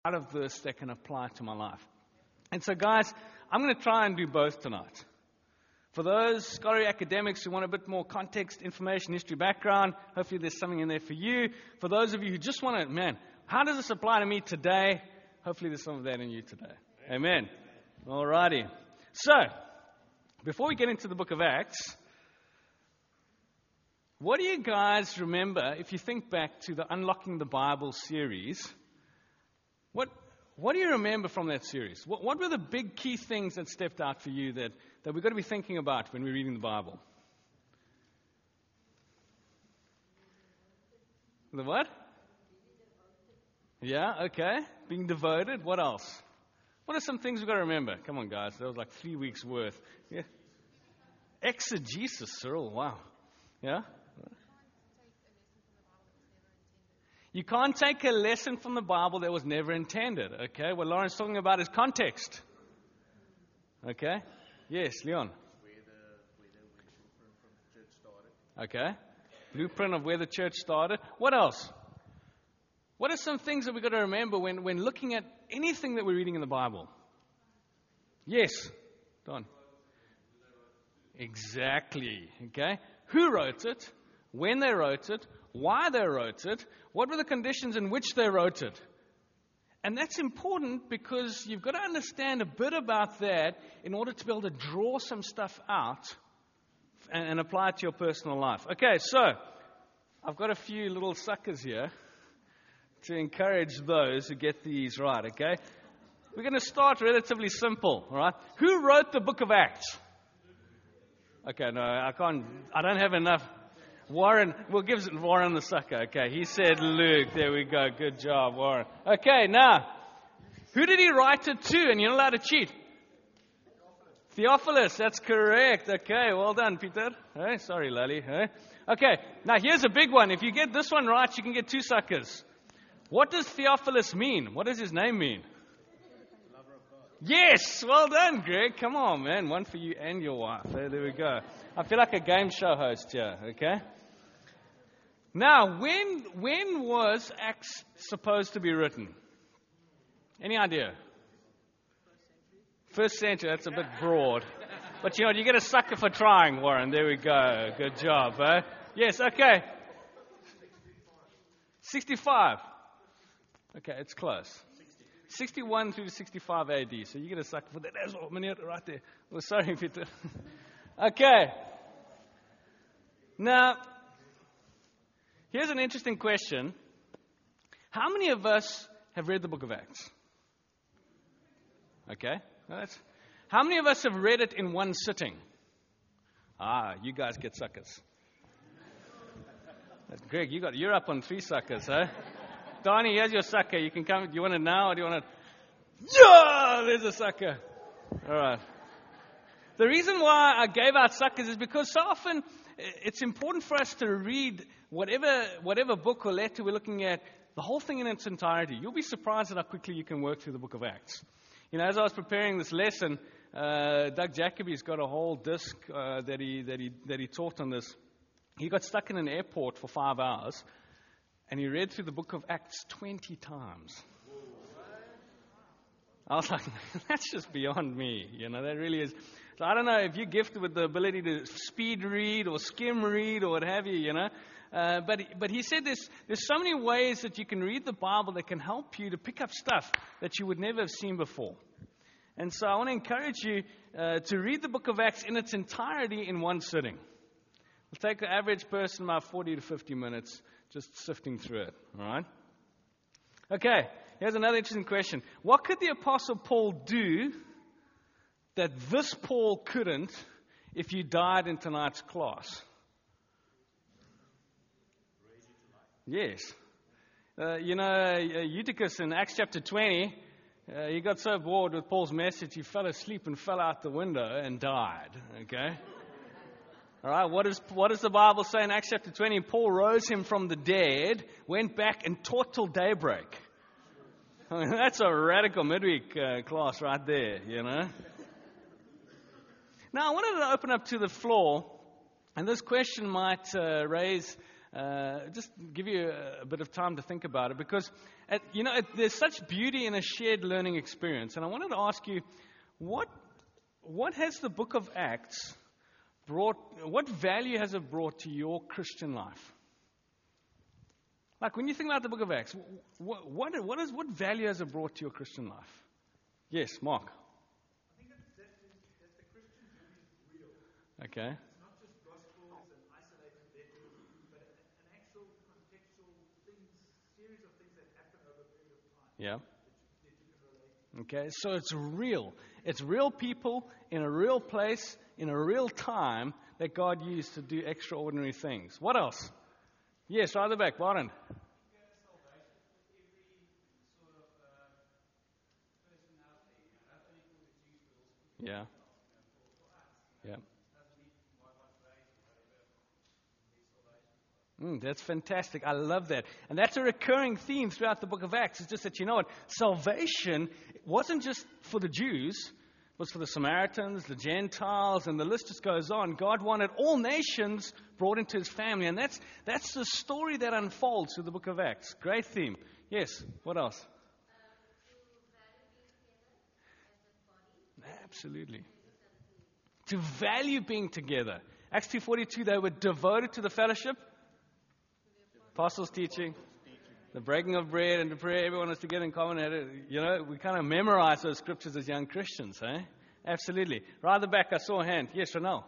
out of this that can apply to my life. And so, guys, I'm going to try and do both tonight. For those scholarly academics who want a bit more context, information, history, background, hopefully there's something in there for you. For those of you who just want to, man, how does this apply to me today? Hopefully there's some of that in you today. Amen. All righty. So, before we get into the book of Acts, what do you guys remember, if you think back to the Unlocking the Bible series, what do you remember from that series? What were the big key things that stepped out for you that we've got to be thinking about when we're reading the Bible? The what? Yeah, okay. Being devoted. What else? What are some things we've got to remember? Come on, guys. That was like 3 weeks' worth. Yeah. Exegesis, Cyril. Wow. Yeah? You can't take a lesson from the Bible that was never intended. Okay? What Lauren's talking about is context. Okay? Yes, Leon. Where the blueprint from the church started. Okay. Blueprint of where the church started. What else? What are some things that we've got to remember when looking at anything that we're reading in the Bible? Yes, Don. Exactly. Okay. Who wrote it? When they wrote it? Why they wrote it? What were the conditions in which they wrote it? And that's important because you've got to understand a bit about that in order to be able to draw some stuff out and apply it to your personal life. Okay, so I've got a few little suckers here to encourage those who get these right, okay? We're going to start relatively simple, all right? Who wrote the book of Acts? Okay, no, I don't have enough. Warren, we'll give Warren the sucker. Okay, he said Luke. There we go. Good job, Warren. Okay, now, who did he write it to? And you're not allowed to cheat. Theophilus, that's correct. Okay, well done, Peter. Hey, sorry, Lally. Hey. Okay, now here's a big one. If you get this one right, you can get 2 suckers. What does Theophilus mean? What does his name mean? Lover of God. Yes, well done, Greg. Come on, man. One for you and your wife. There we go. I feel like a game show host here, okay? Now, when was Acts supposed to be written? Any idea? First century, that's a bit broad. But you know, you get a sucker for trying, Warren. There we go. Good job, eh? Yes, okay. 65. Okay, it's close. 61 through to 65 AD. So you get a sucker for that. There's one minute right there. Oh, sorry, Peter. Okay. Now, here's an interesting question. How many of us have read the book of Acts? Okay. How many of us have read it in one sitting? You guys get suckers. Greg, you're up on 3 suckers, huh? Donnie, here's your sucker. You can come. Do you want it now or do you want it? Yeah, there's a sucker. All right. The reason why I gave out suckers is because so often it's important for us to read whatever book or letter we're looking at, the whole thing in its entirety. You'll be surprised at how quickly you can work through the book of Acts. You know, as I was preparing this lesson, Doug Jacoby's got a whole disc that he taught on this. He got stuck in an airport for 5 hours, and he read through the book of Acts 20 times. I was like, that's just beyond me. You know, that really is. So I don't know if you're gifted with the ability to speed read or skim read or what have you, you know. But he said there's so many ways that you can read the Bible that can help you to pick up stuff that you would never have seen before. And so I want to encourage you to read the book of Acts in its entirety in one sitting. It'll take the average person about 40 to 50 minutes just sifting through it. All right? Okay, here's another interesting question. What could the Apostle Paul do that this Paul couldn't if you died in tonight's class? Yes. Eutychus in Acts chapter 20, he got so bored with Paul's message, he fell asleep and fell out the window and died. Okay? All right, what does the Bible say in Acts chapter 20? Paul rose him from the dead, went back and taught till daybreak. I mean, that's a radical midweek class right there, you know. Now, I wanted to open up to the floor, and this question might just give you a bit of time to think about it, because There's such beauty in a shared learning experience. And I wanted to ask you, what has the book of Acts brought, what value has it brought to your Christian life? Like when you think about the book of Acts, what value has it brought to your Christian life? Yes, Mark. I think that the Christian journey is real. Okay. It's not just gospels and isolated letters, but an actual contextual series of things that happen over a period of time. Yeah. That you can relate to. Okay, so it's real. It's real people in a real place, in a real time that God used to do extraordinary things. What else? Yes, right at the back, Warren. Yeah. Yeah. That's fantastic. I love that. And that's a recurring theme throughout the book of Acts. It's just that, you know what? Salvation wasn't just for the Jews. It was for the Samaritans, the Gentiles, and the list just goes on. God wanted all nations brought into his family. And that's the story that unfolds through the book of Acts. Great theme. Yes. What else? Absolutely. To value being together. Acts 2:42, they were devoted to the fellowship. Apostles' teaching, the breaking of bread, and the prayer. Everyone was together in common. We kind of memorize those scriptures as young Christians, eh? Absolutely. Right at the back, I saw a hand. Yes, Ranel.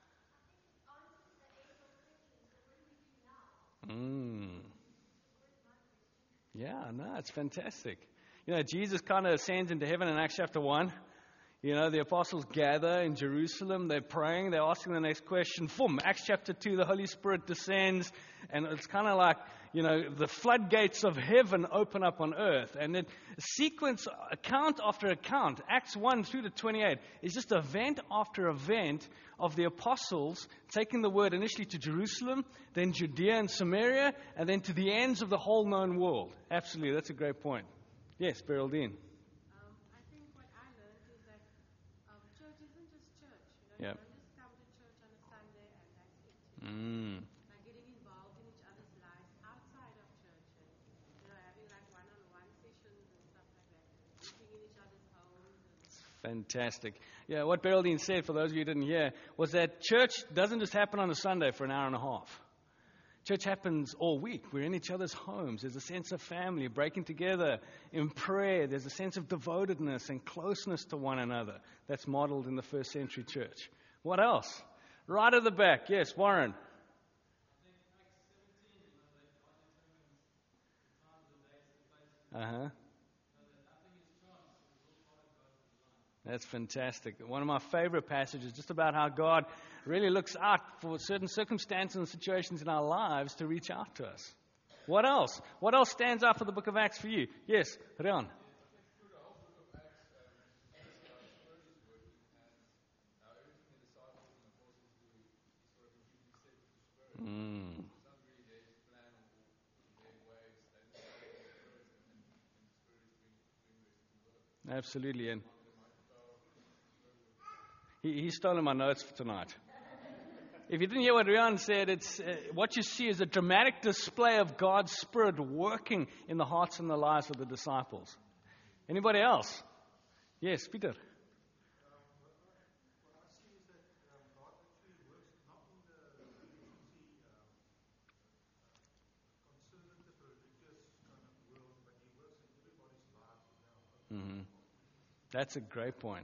Yeah, no, it's fantastic. Jesus kind of ascends into heaven in Acts chapter 1. The apostles gather in Jerusalem. They're praying. They're asking the next question. Acts chapter 2, the Holy Spirit descends. And it's kind of like, the floodgates of heaven open up on earth. And then sequence, account after account, Acts 1 through to 28, is just event after event of the apostles taking the word initially to Jerusalem, then Judea and Samaria, and then to the ends of the whole known world. Absolutely. That's a great point. Yes, Beraldine. I think what I learned is that church isn't just church. Yep. You don't just come to church on a Sunday and that's it. Like getting involved in each other's lives outside of church and having like one-on-one sessions and stuff like that. Meeting in each other's homes. Fantastic. Yeah, what Beraldine said, for those of you who didn't hear, was that church doesn't just happen on a Sunday for an hour and a half. Church happens all week. We're in each other's homes. There's a sense of family, breaking together in prayer. There's a sense of devotedness and closeness to one another that's modeled in the first century church. What else? Right at the back. Yes, Warren. That's fantastic. One of my favorite passages, just about how God really looks out for certain circumstances and situations in our lives to reach out to us. What else? What else stands out for the book of Acts for you? Yes, Rian. Absolutely. And he's stolen my notes for tonight. If you didn't hear what Rian said, it's what you see is a dramatic display of God's Spirit working in the hearts and the lives of the disciples. Anybody else? Yes, Peter. That's a great point.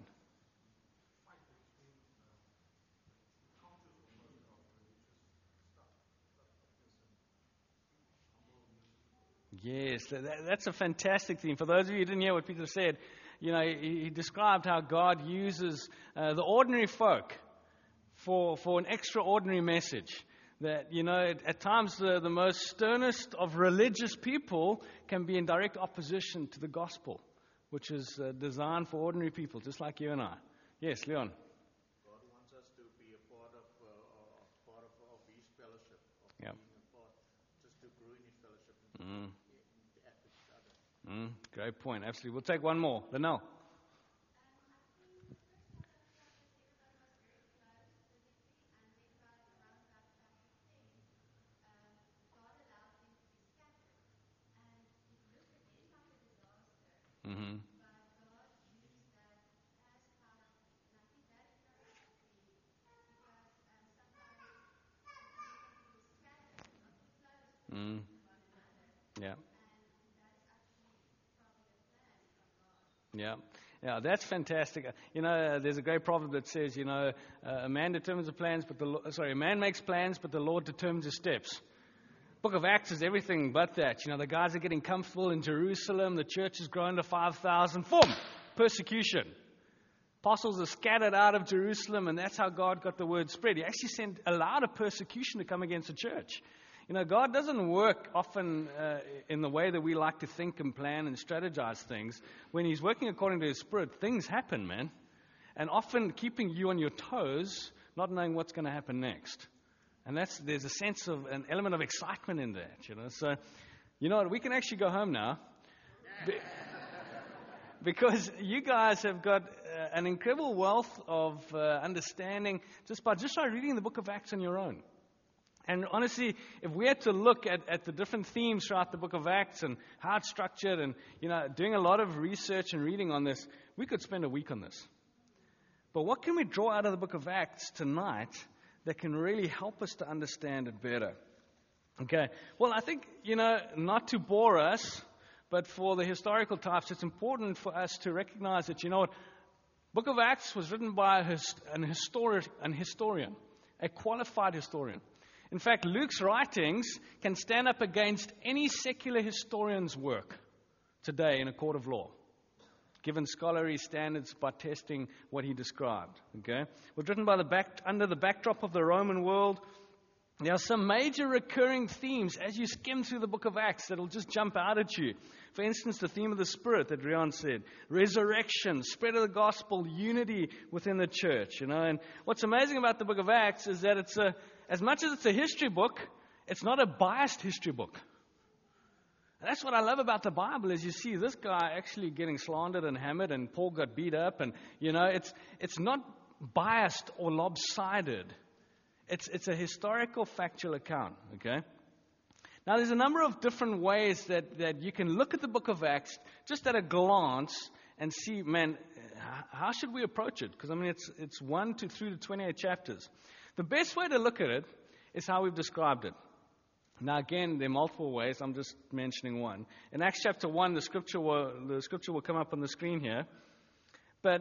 Yes, that's a fantastic thing. For those of you who didn't hear what Peter said, he described how God uses the ordinary folk for an extraordinary message. That, at times the most sternest of religious people can be in direct opposition to the gospel, which is designed for ordinary people, just like you and I. Yes, Leon. God wants us to be a part of His fellowship, Yep. being a part, just to grow in His fellowship and interact with each other. Great point. Absolutely. We'll take one more. Lanelle. Yeah. Yeah. Yeah, that's fantastic. There's a great proverb that says, a man determines the plans, a man makes plans, but the Lord determines his steps. Book of Acts is everything but that. The guys are getting comfortable in Jerusalem. The church has grown to 5,000. Persecution. Apostles are scattered out of Jerusalem, and that's how God got the word spread. He actually allowed a persecution to come against the church. God doesn't work often in the way that we like to think and plan and strategize things. When He's working according to His Spirit, things happen, man. And often keeping you on your toes, not knowing what's going to happen next. And there's a sense of an element of excitement in that, So, what? We can actually go home now. Because you guys have got an incredible wealth of understanding just by reading the book of Acts on your own. And honestly, if we had to look at the different themes throughout the book of Acts and how it's structured and, doing a lot of research and reading on this, we could spend a week on this. But what can we draw out of the book of Acts tonight that can really help us to understand it better? Okay. Well, I think, not to bore us, but for the historical types, it's important for us to recognize that, Book of Acts was written by an historian, a qualified historian. In fact, Luke's writings can stand up against any secular historian's work today in a court of law, given scholarly standards by testing what he described. Okay, it was written under the backdrop of the Roman world. There are some major recurring themes as you skim through the book of Acts that will just jump out at you. For instance, the theme of the Spirit that Rian said, resurrection, spread of the gospel, unity within the church. And what's amazing about the book of Acts is that as much as it's a history book, it's not a biased history book. And that's what I love about the Bible is you see this guy actually getting slandered and hammered, and Paul got beat up, and it's not biased or lopsided. It's a historical, factual account. Okay. Now there's a number of different ways that you can look at the book of Acts just at a glance and see, man, how should we approach it? Because it's 1 through to 28 chapters. The best way to look at it is how we've described it. Now, again, there are multiple ways. I'm just mentioning one. In Acts chapter 1, the scripture will come up on the screen here. But,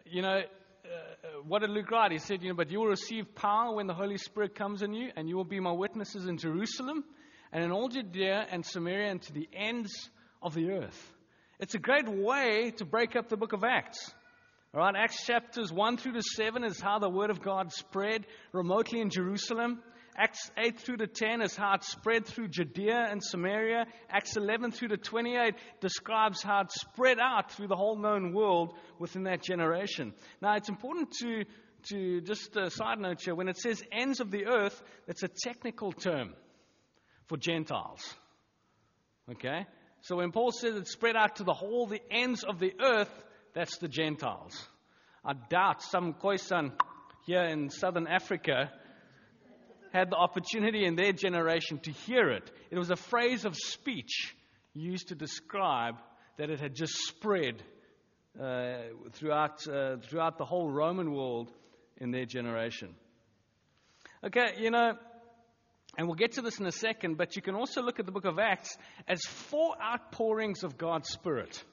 what did Luke write? He said, but you will receive power when the Holy Spirit comes on you, and you will be my witnesses in Jerusalem and in all Judea and Samaria and to the ends of the earth. It's a great way to break up the book of Acts. All right, Acts chapters 1 through to 7 is how the word of God spread remotely in Jerusalem. Acts 8 through to 10 is how it spread through Judea and Samaria. Acts 11 through to 28 describes how it spread out through the whole known world within that generation. Now, it's important to just a side note here, when it says ends of the earth, that's a technical term for Gentiles. Okay? So when Paul says it spread out to the ends of the earth, that's the Gentiles. I doubt some Khoisan here in southern Africa had the opportunity in their generation to hear it. It was a phrase of speech used to describe that it had just spread throughout the whole Roman world in their generation. Okay, and we'll get to this in a second, but you can also look at the book of Acts as 4 outpourings of God's Spirit.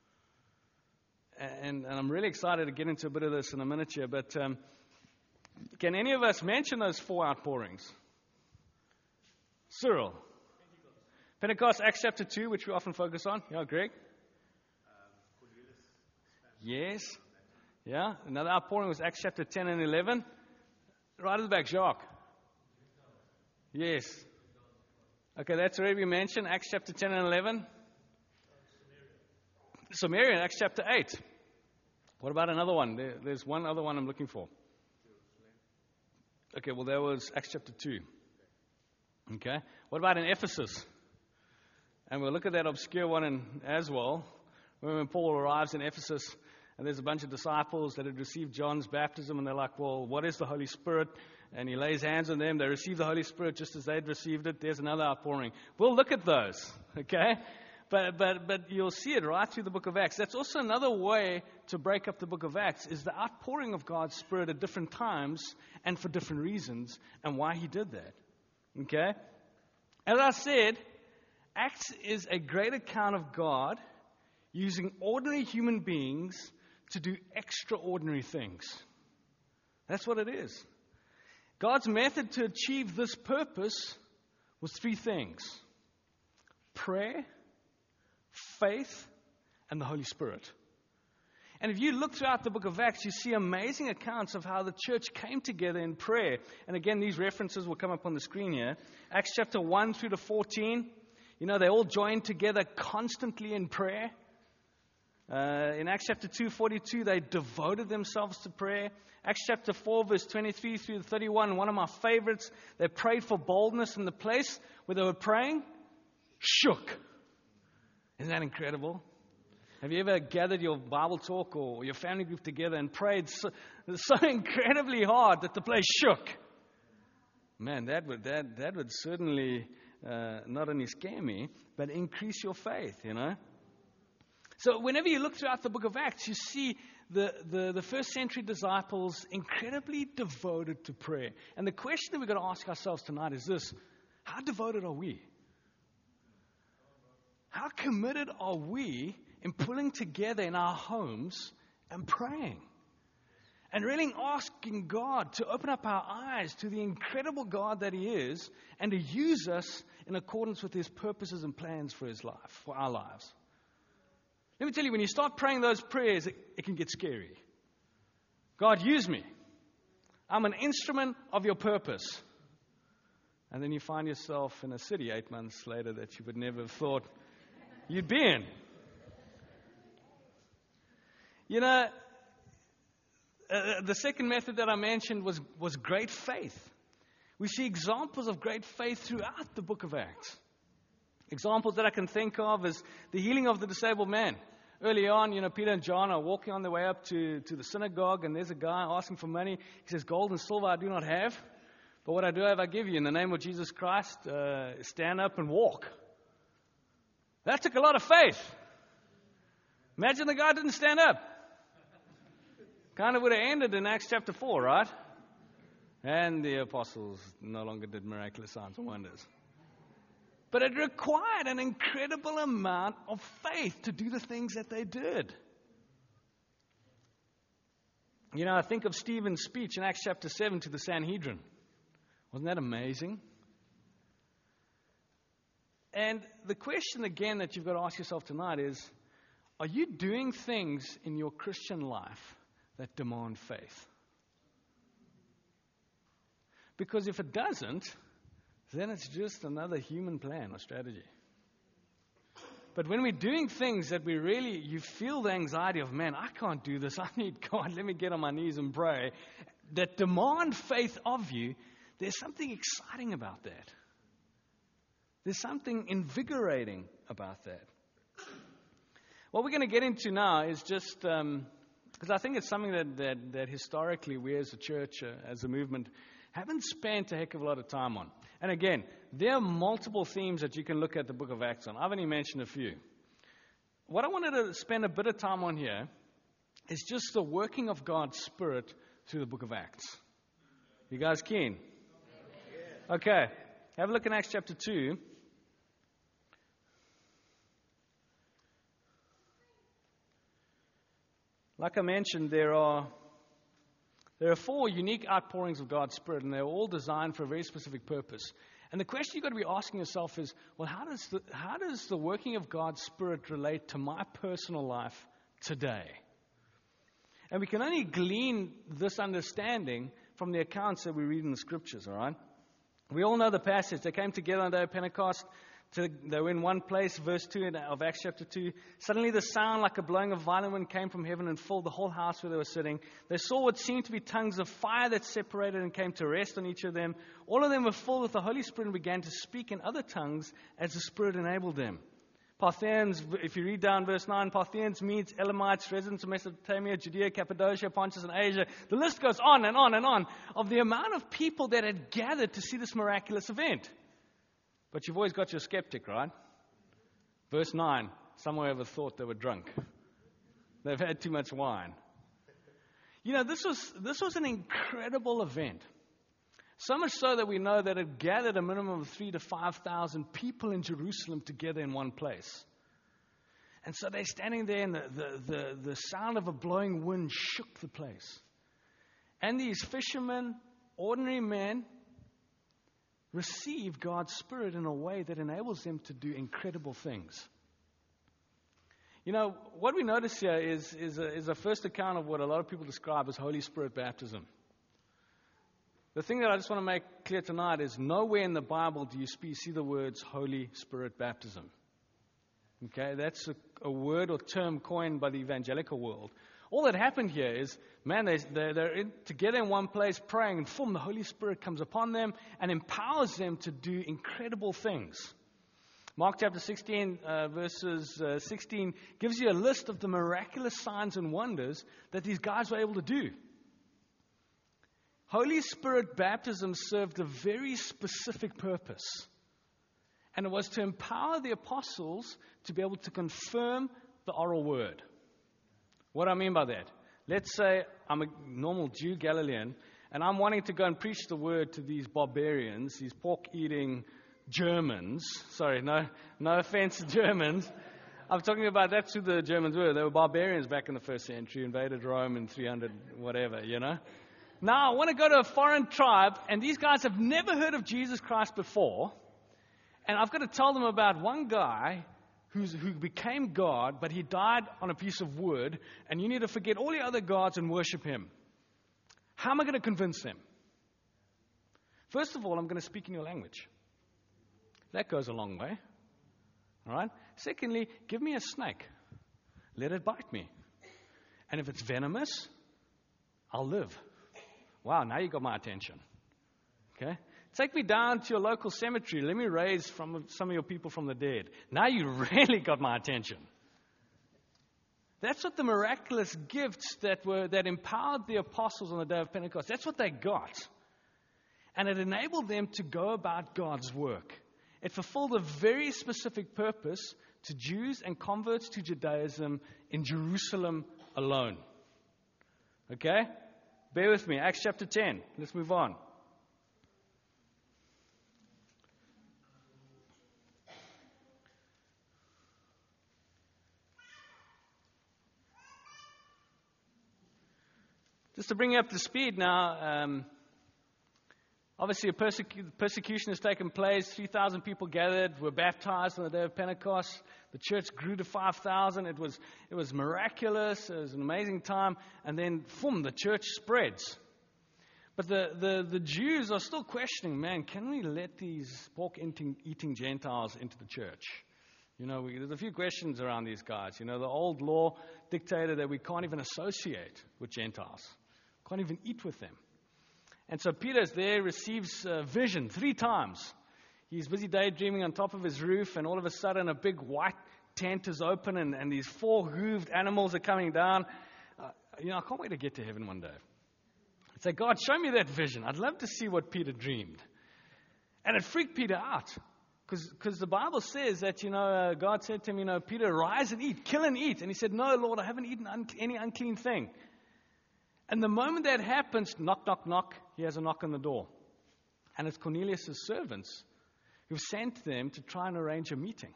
And I'm really excited to get into a bit of this in a minute here, but can any of us mention those 4 outpourings? Cyril. Pentecost, Acts chapter 2, which we often focus on. Yeah, Greg? Yes. Yeah, another outpouring was Acts chapter 10 and 11. Right at the back, Jacques. Yes. Okay, that's already been mentioned. Acts chapter 10 and 11. Samaria, Acts chapter 8. What about another one? There's one other one I'm looking for. Okay, well, that was Acts chapter 2. Okay. What about in Ephesus? And we'll look at that obscure one as well. When Paul arrives in Ephesus, and there's a bunch of disciples that had received John's baptism, and they're like, well, what is the Holy Spirit? And he lays hands on them. They receive the Holy Spirit just as they'd received it. There's another outpouring. We'll look at those, okay? But you'll see it right through the book of Acts. That's also another way to break up the book of Acts, is the outpouring of God's Spirit at different times and for different reasons, and why he did that, okay? As I said, Acts is a great account of God using ordinary human beings to do extraordinary things. That's what it is. God's method to achieve this purpose was three things: prayer, faith, and the Holy Spirit. And if you look throughout the book of Acts, you see amazing accounts of how the church came together in prayer. And again, these references will come up on the screen here. Acts chapter 1 through to 14. They all joined together constantly in prayer. In Acts chapter 2:42, they devoted themselves to prayer. Acts chapter 4, verse 23 through to 31, one of my favorites, they prayed for boldness, and the place where they were praying shook. Isn't that incredible? Have you ever gathered your Bible talk or your family group together and prayed so incredibly hard that the place shook? Man, that would certainly not only scare me, but increase your faith, So whenever you look throughout the book of Acts, you see the first century disciples incredibly devoted to prayer. And the question that we've got to ask ourselves tonight is this: how devoted are we? How committed are we in pulling together in our homes and praying? And really asking God to open up our eyes to the incredible God that He is, and to use us in accordance with His purposes and plans for His life, for our lives. Let me tell you, when you start praying those prayers, it can get scary. God, use me. I'm an instrument of your purpose. And then you find yourself in a city 8 months later that you would never have thought you'd be in. The second method that I mentioned was great faith. We see examples of great faith throughout the book of Acts. Examples that I can think of is the healing of the disabled man. Early on, Peter and John are walking on their way up to the synagogue, and there's a guy asking for money. He says, "Gold and silver I do not have, but what I do have I give you. In the name of Jesus Christ, stand up and walk." That took a lot of faith. Imagine the guy didn't stand up. Kind of would have ended in Acts chapter 4, right? And the apostles no longer did miraculous signs and wonders. But it required an incredible amount of faith to do the things that they did. I think of Stephen's speech in Acts chapter 7 to the Sanhedrin. Wasn't that amazing? And the question again that you've got to ask yourself tonight is, are you doing things in your Christian life that demand faith? Because if it doesn't, then it's just another human plan or strategy. But when we're doing things that you feel the anxiety of, man, I can't do this, I need God, let me get on my knees and pray, that demand faith of you, there's something exciting about that. There's something invigorating about that. What we're going to get into now is just, because I think it's something that historically we as a church, as a movement, haven't spent a heck of a lot of time on. And again, there are multiple themes that you can look at the book of Acts on. I've only mentioned a few. What I wanted to spend a bit of time on here is just the working of God's Spirit through the book of Acts. You guys keen? Okay. Have a look in Acts chapter 2. Like I mentioned, there are 4 unique outpourings of God's Spirit, and they're all designed for a very specific purpose. And the question you've got to be asking yourself is, well, how does the working of God's Spirit relate to my personal life today? And we can only glean this understanding from the accounts that we read in the Scriptures, all right? We all know the passage. They came together on the day of Pentecost. They were in one place, verse 2 of Acts chapter 2. Suddenly the sound like a blowing of violent wind came from heaven and filled the whole house where they were sitting. They saw what seemed to be tongues of fire that separated and came to rest on each of them. All of them were filled with the Holy Spirit and began to speak in other tongues as the Spirit enabled them. Parthians, if you read down verse 9, Parthians, Medes, Elamites, residents of Mesopotamia, Judea, Cappadocia, Pontus, and Asia. The list goes on and on and on of the amount of people that had gathered to see this miraculous event. But you've always got your skeptic, right? Verse 9, someone ever thought they were drunk. They've had too much wine. This was an incredible event. So much so that we know that it gathered a minimum of 3,000 to 5,000 people in Jerusalem together in one place. And so they're standing there, and the sound of a blowing wind shook the place. And these fishermen, ordinary men, receive God's Spirit in a way that enables them to do incredible things. You know, what we notice here is a first account of what a lot of people describe as Holy Spirit baptism. The thing that I just want to make clear tonight is nowhere in the Bible do you see the words Holy Spirit baptism. Okay, that's a word or term coined by the evangelical world. All that happened here is, man, they're together in one place praying, and the Holy Spirit comes upon them and empowers them to do incredible things. Mark chapter 16, verses 16, gives you a list of the miraculous signs and wonders that these guys were able to do. Holy Spirit baptism served a very specific purpose. And it was to empower the apostles to be able to confirm the oral word. What do I mean by that? Let's say I'm a normal Jew, Galilean, and I'm wanting to go and preach the word to these barbarians, these pork-eating Germans. Sorry, no offense to Germans. I'm talking about that's who the Germans were. They were barbarians back in the first century, invaded Rome in 300, whatever, you know. Now I want to go to a foreign tribe, and these guys have never heard of Jesus Christ before. And I've got to tell them about one guy who became God, but he died on a piece of wood, and you need to forget all your other gods and worship him. How am I going to convince them? First of all, I'm going to speak in your language. That goes a long way. All right? Secondly, give me a snake. Let it bite me. And if it's venomous, I'll live. Wow, now you got my attention. Okay? Take me down to your local cemetery. Let me raise some of your people from the dead. Now you really got my attention. That's what the miraculous gifts that empowered the apostles on the day of Pentecost, that's what they got. And it enabled them to go about God's work. It fulfilled a very specific purpose to Jews and converts to Judaism in Jerusalem alone. Okay? Bear with me. Acts chapter 10. Let's move on. Just to bring you up to speed now, obviously a persecution has taken place. 3,000 people gathered, were baptized on the day of Pentecost. The church grew to 5,000. It was miraculous. It was an amazing time. And then, the church spreads. But the Jews are still questioning, man, can we let these pork-eating Gentiles into the church? You know, there's a few questions around these guys. You know, the old law dictated that we can't even associate with Gentiles. Can't even eat with them. And so Peter's there, receives a vision 3 times. He's busy daydreaming on top of his roof, and all of a sudden a big white tent is open, and these 4 hooved animals are coming down. I can't wait to get to heaven one day. I'd say, God, show me that vision. I'd love to see what Peter dreamed. And it freaked Peter out. Because the Bible says that, God said to him, Peter, rise and eat, kill and eat. And he said, no, Lord, I haven't eaten any unclean thing. And the moment that happens, knock, knock, knock, he has a knock on the door. And it's Cornelius' servants who sent them to try and arrange a meeting.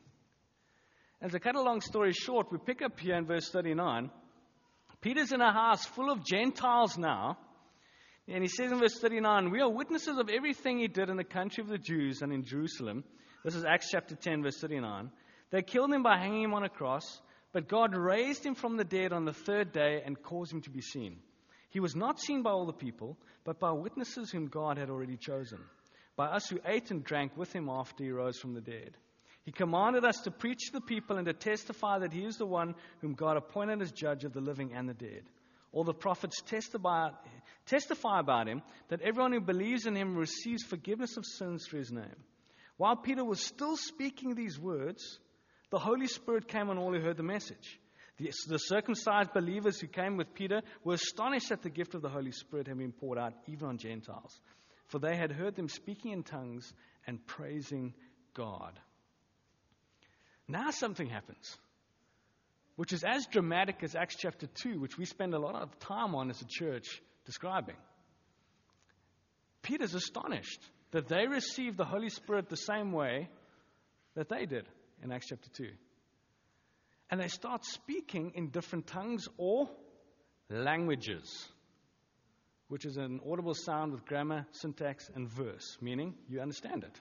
And to cut a long story short, we pick up here in verse 39. Peter's in a house full of Gentiles now. And he says in verse 39, we are witnesses of everything he did in the country of the Jews and in Jerusalem. This is Acts chapter 10, verse 39. They killed him by hanging him on a cross, but God raised him from the dead on the 3rd day and caused him to be seen. He was not seen by all the people, but by witnesses whom God had already chosen, by us who ate and drank with him after he rose from the dead. He commanded us to preach to the people and to testify that he is the one whom God appointed as judge of the living and the dead. All the prophets testify about him, that everyone who believes in him receives forgiveness of sins through his name. While Peter was still speaking these words, the Holy Spirit came on all who heard the message. The circumcised believers who came with Peter were astonished that the gift of the Holy Spirit had been poured out even on Gentiles, for they had heard them speaking in tongues and praising God. Now something happens, which is as dramatic as Acts chapter 2, which we spend a lot of time on as a church describing. Peter's astonished that they received the Holy Spirit the same way that they did in Acts chapter 2. And they start speaking in different tongues or languages, which is an audible sound with grammar, syntax, and verse, meaning you understand it.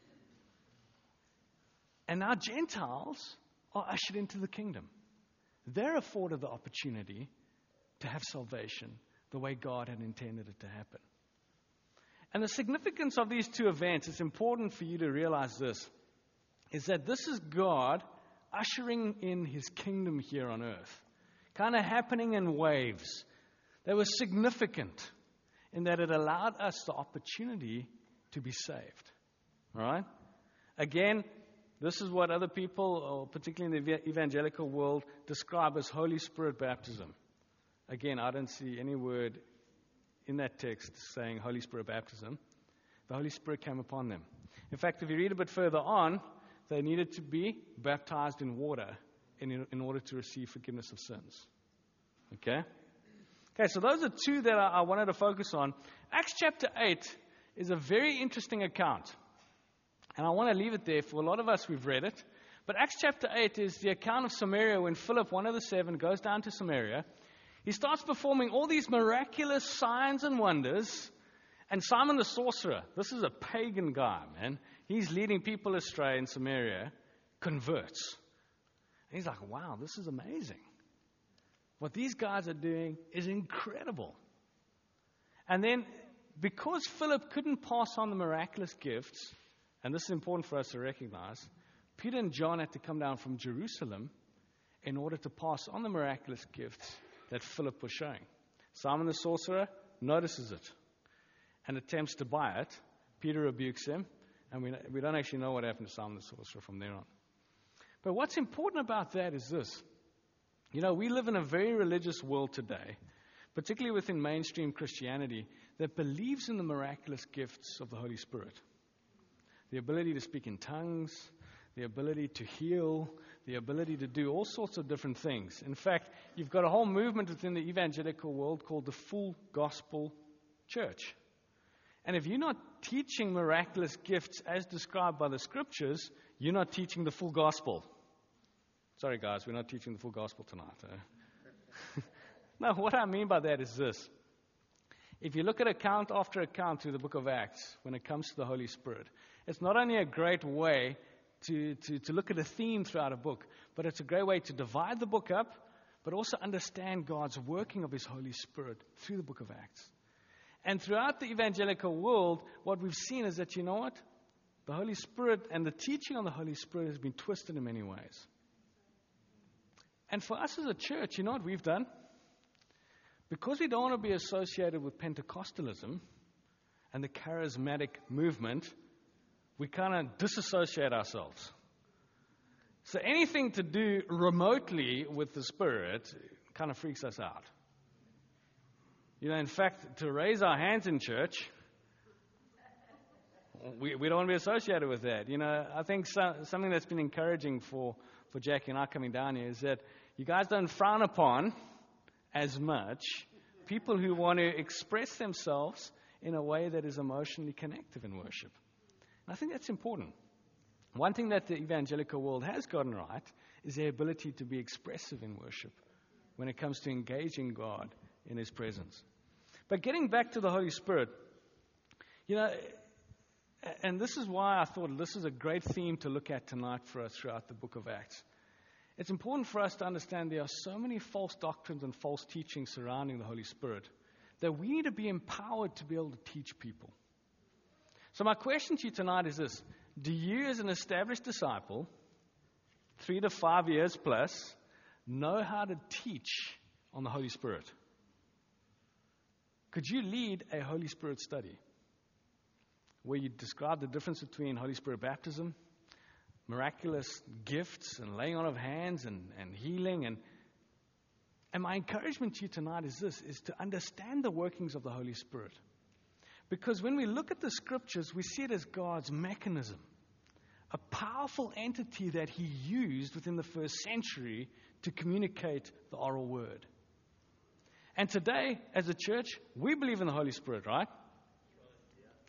And now Gentiles are ushered into the kingdom. They're afforded the opportunity to have salvation the way God had intended it to happen. And the significance of these two events, it's important for you to realize this, is that this is God ushering in His kingdom here on earth, kind of happening in waves. They were significant in that it allowed us the opportunity to be saved. All right? Again, this is what other people, or particularly in the evangelical world, describe as Holy Spirit baptism. Again, I don't see any word in that text saying Holy Spirit baptism. The Holy Spirit came upon them. In fact, if you read a bit further on, they needed to be baptized in water in order to receive forgiveness of sins. Okay? Okay, so those are two that I wanted to focus on. Acts chapter 8 is a very interesting account. And I want to leave it there. For a lot of us, we've read it. But Acts chapter 8 is the account of Samaria when Philip, one of the seven, goes down to Samaria. He starts performing all these miraculous signs and wonders. And Simon the sorcerer, this is a pagan guy, man. He's leading people astray in Samaria, converts. And he's like, wow, this is amazing. What these guys are doing is incredible. And then, because Philip couldn't pass on the miraculous gifts, and this is important for us to recognize, Peter and John had to come down from Jerusalem in order to pass on the miraculous gifts that Philip was showing. Simon the sorcerer notices it and attempts to buy it. Peter rebukes him, and we don't actually know what happened to Simon the sorcerer from there on. But what's important about that is this. You know, we live in a very religious world today, particularly within mainstream Christianity, that believes in the miraculous gifts of the Holy Spirit. The ability to speak in tongues, the ability to heal, the ability to do all sorts of different things. In fact, you've got a whole movement within the evangelical world called the Full Gospel Church. And if you're not teaching miraculous gifts as described by the Scriptures, you're not teaching the full gospel. Sorry, guys, we're not teaching the full gospel tonight. No, what I mean by that is this. If you look at account after account through the book of Acts, when it comes to the Holy Spirit, it's not only a great way to look at a theme throughout a book, but it's a great way to divide the book up, but also understand God's working of His Holy Spirit through the book of Acts. And throughout the evangelical world, what we've seen is that, you know what? The Holy Spirit and the teaching on the Holy Spirit has been twisted in many ways. And for us as a church, you know what we've done? Because we don't want to be associated with Pentecostalism and the charismatic movement, we kind of disassociate ourselves. So anything to do remotely with the Spirit kind of freaks us out. You know, in fact, to raise our hands in church, we don't want to be associated with that. You know, I think something that's been encouraging for Jackie and I coming down here is that you guys don't frown upon as much people who want to express themselves in a way that is emotionally connective in worship. And I think that's important. One thing that the evangelical world has gotten right is their ability to be expressive in worship when it comes to engaging God in His presence. But getting back to the Holy Spirit, you know, and this is why I thought this is a great theme to look at tonight for us throughout the book of Acts. It's important for us to understand there are so many false doctrines and false teachings surrounding the Holy Spirit that we need to be empowered to be able to teach people. So my question to you tonight is this. Do you, as an established disciple, 3 to 5 years plus, know how to teach on the Holy Spirit? Could you lead a Holy Spirit study where you describe the difference between Holy Spirit baptism, miraculous gifts and laying on of hands and healing? And my encouragement to you tonight is this, is to understand the workings of the Holy Spirit. Because when we look at the Scriptures, we see it as God's mechanism, a powerful entity that He used within the first century to communicate the oral word. And today, as a church, we believe in the Holy Spirit, right?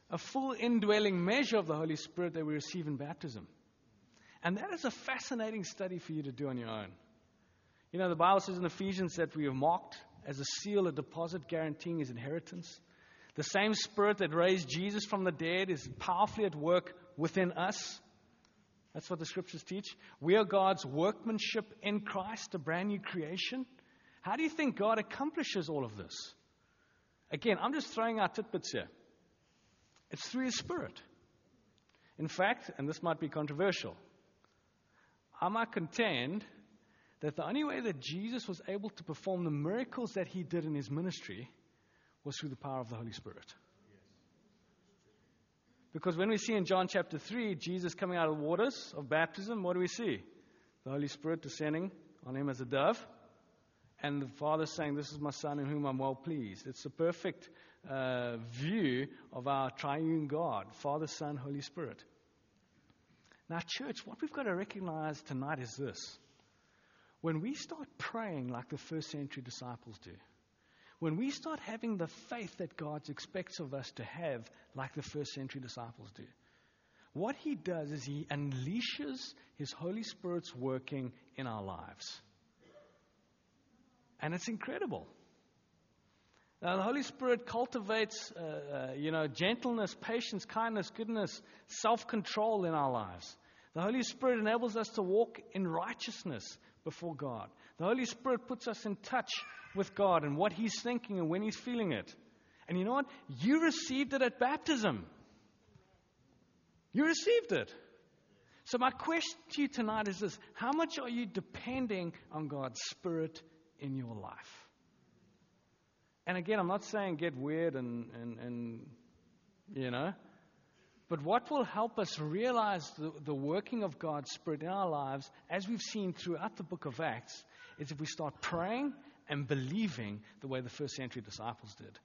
a full indwelling measure of the Holy Spirit that we receive in baptism. And that is a fascinating study for you to do on your own. You know, the Bible says in Ephesians that we are marked as a seal, a deposit guaranteeing his inheritance. The same Spirit that raised Jesus from the dead is powerfully at work within us. That's what the Scriptures teach. We are God's workmanship in Christ, a brand new creation. How do you think God accomplishes all of this? Again, I'm just throwing out tidbits here. It's through His Spirit. In fact, and this might be controversial, I might contend that the only way that Jesus was able to perform the miracles that He did in His ministry was through the power of the Holy Spirit. Because when we see in John chapter 3, Jesus coming out of the waters of baptism, what do we see? The Holy Spirit descending on Him as a dove, and the Father saying, "This is my Son in whom I'm well pleased." It's a perfect view of our triune God, Father, Son, Holy Spirit. Now, church, what we've got to recognize tonight is this. When we start praying like the first century disciples do, when we start having the faith that God expects of us to have like the first century disciples do, what He does is He unleashes His Holy Spirit's working in our lives. And it's incredible. Now, the Holy Spirit cultivates, gentleness, patience, kindness, goodness, self-control in our lives. The Holy Spirit enables us to walk in righteousness before God. The Holy Spirit puts us in touch with God and what He's thinking and when He's feeling it. And you know what? You received it at baptism. You received it. So my question to you tonight is this: how much are you depending on God's Spirit in your life? And again, I'm not saying get weird and but what will help us realize the working of God's Spirit in our lives, as we've seen throughout the book of Acts, is if we start praying and believing the way the first century disciples did.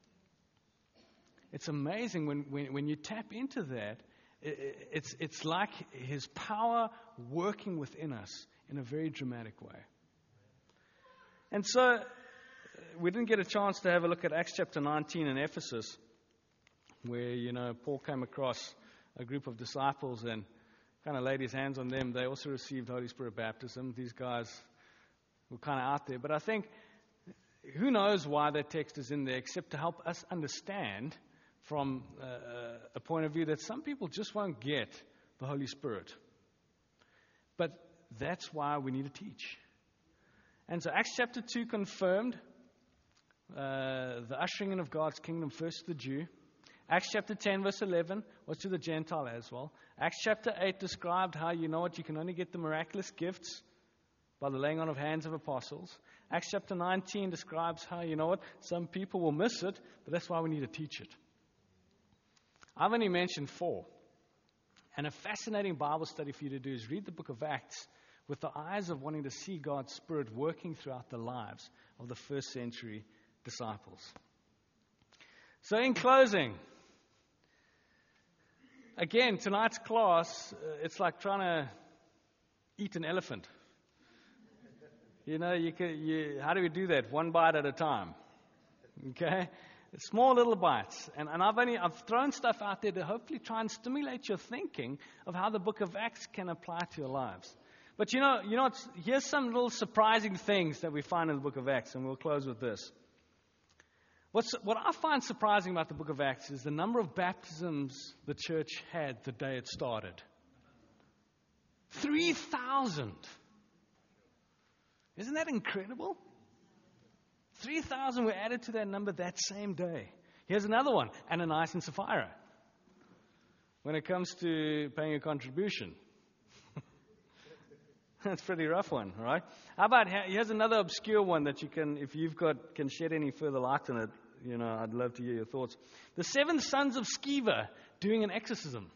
It's amazing when you tap into that, it's like His power working within us in a very dramatic way. And so, we didn't get a chance to have a look at Acts chapter 19 in Ephesus, where, Paul came across a group of disciples and kind of laid his hands on them. They also received Holy Spirit baptism. These guys were kind of out there. But I think, who knows why that text is in there, except to help us understand from a point of view that some people just won't get the Holy Spirit. But that's why we need to teach. And so Acts chapter 2 confirmed the ushering in of God's kingdom, first to the Jew. Acts chapter 10 verse 11 was to the Gentile as well. Acts chapter 8 described how, you can only get the miraculous gifts by the laying on of hands of apostles. Acts chapter 19 describes how, some people will miss it, but that's why we need to teach it. I've only mentioned 4. And a fascinating Bible study for you to do is read the book of Acts with the eyes of wanting to see God's Spirit working throughout the lives of the first century disciples. So in closing, again, tonight's class, it's like trying to eat an elephant. How do we do that? One bite at a time. Okay? Small little bites. And I've thrown stuff out there to hopefully try and stimulate your thinking of how the book of Acts can apply to your lives. But here's some little surprising things that we find in the book of Acts, and we'll close with this. What I find surprising about the book of Acts is the number of baptisms the church had the day it started. 3,000. Isn't that incredible? 3,000 were added to that number that same day. Here's another one, Ananias and Sapphira. When it comes to paying a contribution. That's a pretty rough one, right? How about, here's another obscure one that you can, if can shed any further light on it, I'd love to hear your thoughts. The 7 sons of Sceva doing an exorcism.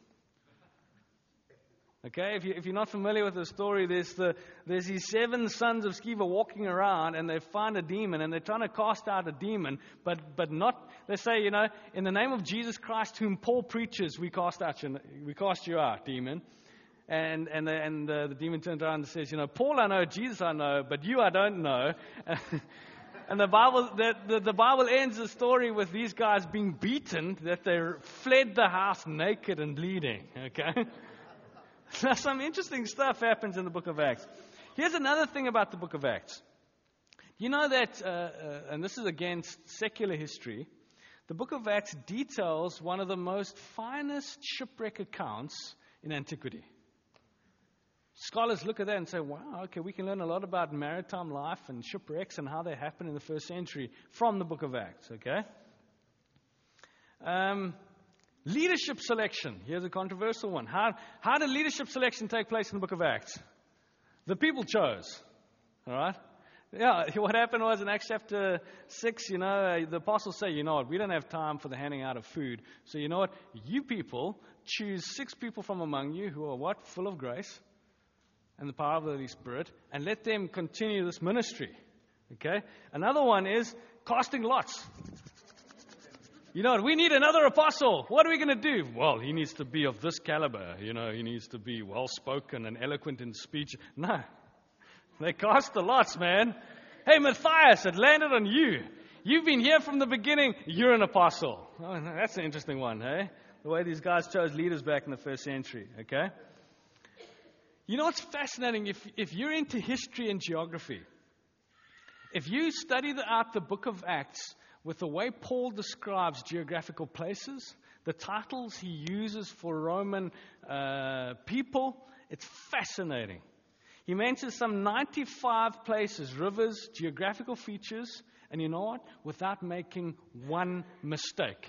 Okay, if you're not familiar with the story, there's these 7 sons of Sceva walking around, and they find a demon, and they're trying to cast out a demon, but not. They say, in the name of Jesus Christ, whom Paul preaches, we cast you out, demon. And the demon turns around and says, Paul I know, Jesus I know, but you I don't know. And the Bible ends the story with these guys being beaten, that they fled the house naked and bleeding. Okay? So some interesting stuff happens in the book of Acts. Here's another thing about the book of Acts. You know that, and this is against secular history, the book of Acts details one of the most finest shipwreck accounts in antiquity. Scholars look at that and say, wow, okay, we can learn a lot about maritime life and shipwrecks and how they happened in the first century from the book of Acts, okay? Leadership selection. Here's a controversial one. How did leadership selection take place in the book of Acts? The people chose, all right? Yeah, what happened was in Acts chapter 6, the apostles say, you know what, we don't have time for the handing out of food. So you know what, you people choose 6 people from among you who are what? Full of grace and the power of the Holy Spirit, and let them continue this ministry. Okay? Another one is casting lots. You know what, we need another apostle. What are we going to do? Well, he needs to be of this caliber. He needs to be well-spoken and eloquent in speech. No. They cast the lots, man. Hey, Matthias, it landed on you. You've been here from the beginning. You're an apostle. Oh, that's an interesting one, hey? The way these guys chose leaders back in the first century, okay? You know what's fascinating? If you're into history and geography, if you study out the book of Acts with the way Paul describes geographical places, the titles he uses for Roman people, it's fascinating. He mentions some 95 places, rivers, geographical features, and you know what? Without making one mistake.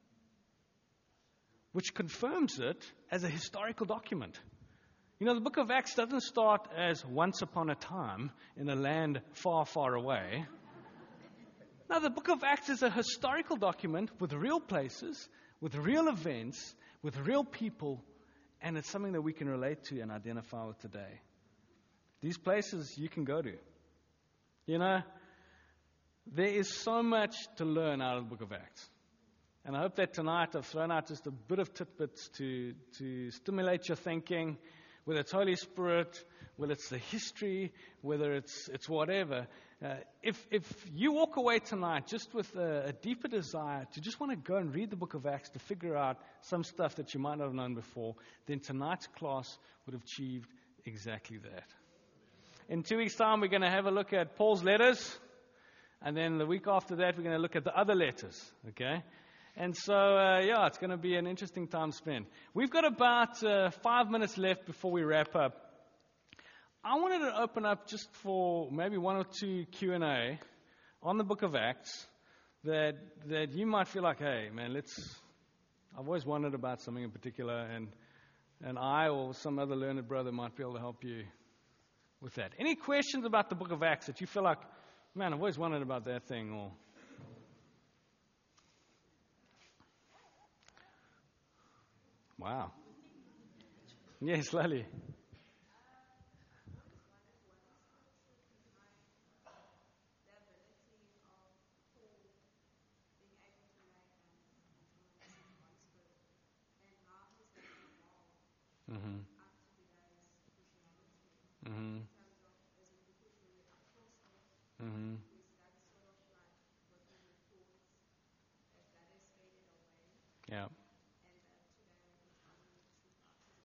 Which confirms it as a historical document. The book of Acts doesn't start as once upon a time in a land far, far away. No, the book of Acts is a historical document with real places, with real events, with real people, and it's something that we can relate to and identify with today. These places you can go to. There is so much to learn out of the book of Acts. And I hope that tonight I've thrown out just a bit of tidbits to stimulate your thinking, whether it's Holy Spirit, whether it's the history, whether it's whatever. If you walk away tonight just with a deeper desire to just want to go and read the book of Acts to figure out some stuff that you might not have known before, then tonight's class would have achieved exactly that. In 2 weeks' time, we're going to have a look at Paul's letters. And then the week after that, we're going to look at the other letters. Okay? And so, it's going to be an interesting time spent. We've got about 5 minutes left before we wrap up. I wanted to open up just for maybe 1 or 2 Q&A on the book of Acts that you might feel like, hey, man, I've always wondered about something in particular, and I or some other learned brother might be able to help you with that. Any questions about the book of Acts that you feel like, man, I've always wondered about that thing, or... Wow. Yes, Lally.